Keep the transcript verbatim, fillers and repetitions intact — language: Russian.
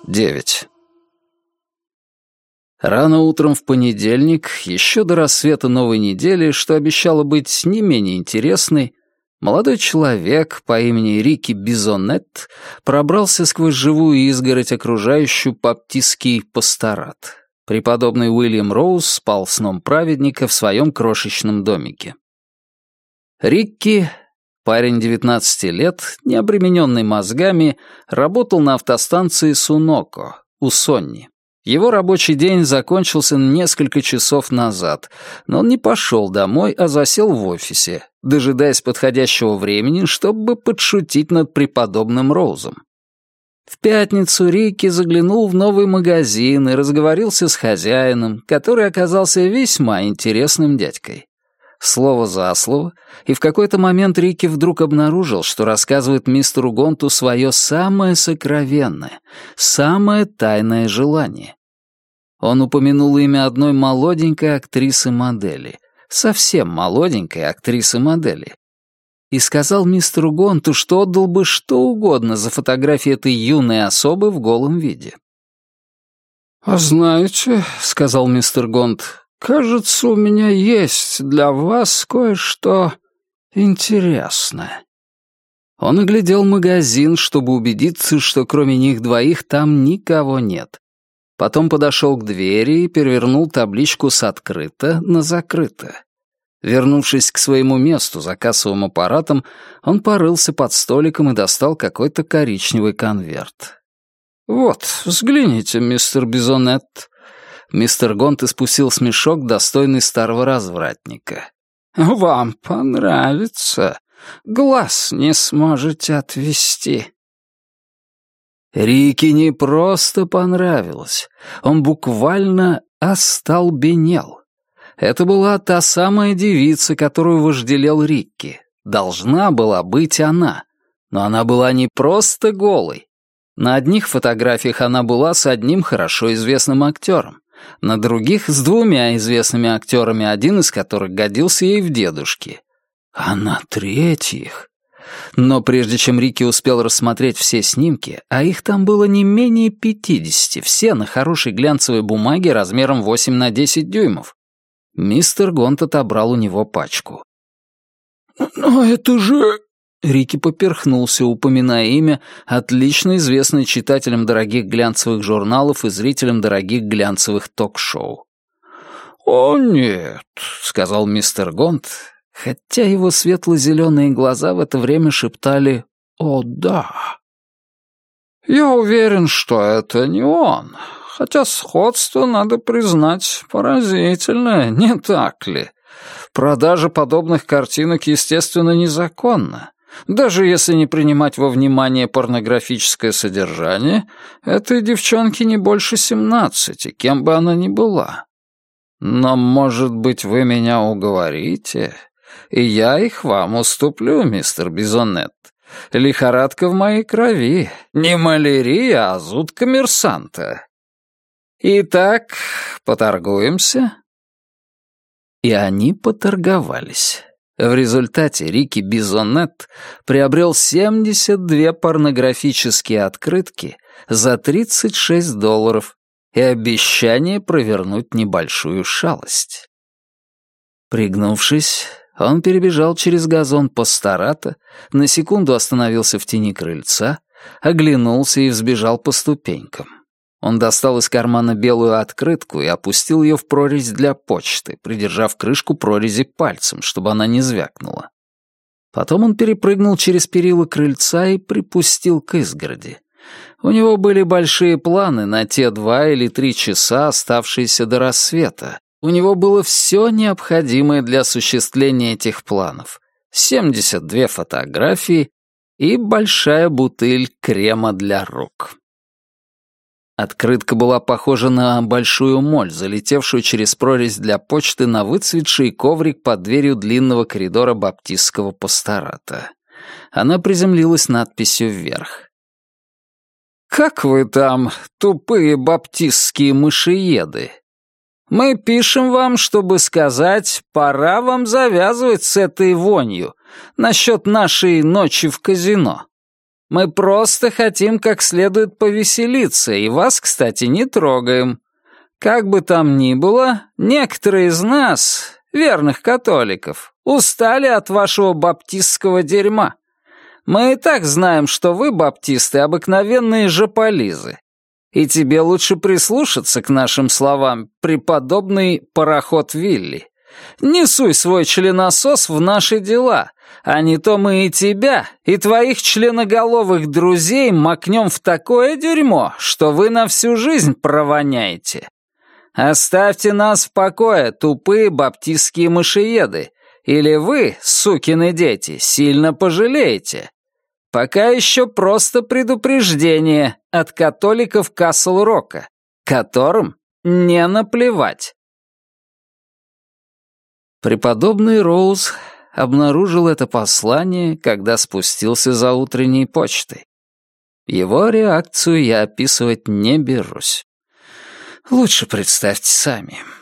девять. Рано утром в понедельник, еще до рассвета новой недели, что обещало быть не менее интересной, молодой человек по имени Рикки Бизоннет пробрался сквозь живую изгородь, окружающую баптистский пасторат. Преподобный Уильям Роуз спал сном праведника в своем крошечном домике. Рикки, парень девятнадцати лет, не обремененный мозгами, работал на автостанции Суноко, у Сонни. Его рабочий день закончился несколько часов назад, но он не пошел домой, а засел в офисе, дожидаясь подходящего времени, чтобы подшутить над преподобным Роузом. В пятницу Рикки заглянул в новый магазин и разговорился с хозяином, который оказался весьма интересным дядькой. Слово за слово, и в какой-то момент Рикки вдруг обнаружил, что рассказывает мистеру Гонту свое самое сокровенное, самое тайное желание. Он упомянул имя одной молоденькой актрисы-модели, совсем молоденькой актрисы-модели, и сказал мистеру Гонту, что отдал бы что угодно за фотографии этой юной особы в голом виде. «А знаете, — сказал мистер Гонт, — кажется, у меня есть для вас кое-что интересное». Он оглядел магазин, чтобы убедиться, что кроме них двоих там никого нет. Потом подошел к двери и перевернул табличку с «открыто» на «закрыто». Вернувшись к своему месту за кассовым аппаратом, он порылся под столиком и достал какой-то коричневый конверт. «Вот, взгляните, мистер Бизоннет». Мистер Гонт испустил смешок, достойный старого развратника. «Вам понравится. Глаз не сможете отвести». Рикки не просто понравилось. Он буквально остолбенел. Это была та самая девица, которую вожделел Рикки. Должна была быть она. Но она была не просто голой. На одних фотографиях она была с одним хорошо известным актером. На других — с двумя известными актерами, один из которых годился ей в дедушки. А на третьих... Но прежде чем Рикки успел рассмотреть все снимки, а их там было не менее пятидесяти, все на хорошей глянцевой бумаге размером восемь на десять дюймов, мистер Гонт отобрал у него пачку. «Но это же...» Рикки поперхнулся, упоминая имя, отлично известное читателям дорогих глянцевых журналов и зрителям дорогих глянцевых ток-шоу. «О, нет», — сказал мистер Гонт, хотя его светло-зеленые глаза в это время шептали «О, да». «Я уверен, что это не он, хотя сходство, надо признать, поразительное, не так ли? Продажа подобных картинок, естественно, незаконна. Даже если не принимать во внимание порнографическое содержание, этой девчонке не больше семнадцати, кем бы она ни была. Но, может быть, вы меня уговорите, и я их вам уступлю, мистер Бизоннет. Лихорадка в моей крови, не малярия, а зуд коммерсанта. Итак, поторгуемся?» И они поторговались. В результате Рикки Бизоннет приобрел семьдесят две порнографические открытки за тридцать шесть долларов и обещание провернуть небольшую шалость. Пригнувшись, он перебежал через газон пастората, на секунду остановился в тени крыльца, оглянулся и взбежал по ступенькам. Он достал из кармана белую открытку и опустил ее в прорезь для почты, придержав крышку прорези пальцем, чтобы она не звякнула. Потом он перепрыгнул через перила крыльца и припустил к изгороди. У него были большие планы на те два или три часа, оставшиеся до рассвета. У него было все необходимое для осуществления этих планов. семьдесят две фотографии и большая бутыль крема для рук. Открытка была похожа на большую моль, залетевшую через прорезь для почты на выцветший коврик под дверью длинного коридора баптистского пастората. Она приземлилась надписью вверх. «Как вы там, тупые баптистские мышееды? Мы пишем вам, чтобы сказать, пора вам завязывать с этой вонью насчет нашей ночи в казино. Мы просто хотим как следует повеселиться, и вас, кстати, не трогаем. Как бы там ни было, некоторые из нас, верных католиков, устали от вашего баптистского дерьма. Мы и так знаем, что вы, баптисты, обыкновенные жополизы. И тебе лучше прислушаться к нашим словам, преподобный пароход Вилли. Не суй свой членосос в наши дела, а не то мы и тебя, и твоих членоголовых друзей макнем в такое дерьмо, что вы на всю жизнь провоняете. Оставьте нас в покое, тупые баптистские мышееды, или вы, сукины дети, сильно пожалеете. Пока еще просто предупреждение от католиков Касл-Рока, которым не наплевать. Преподобный Роуз обнаружил это послание, когда спустился за утренней почтой. Его реакцию я описывать не берусь. Лучше представьте сами.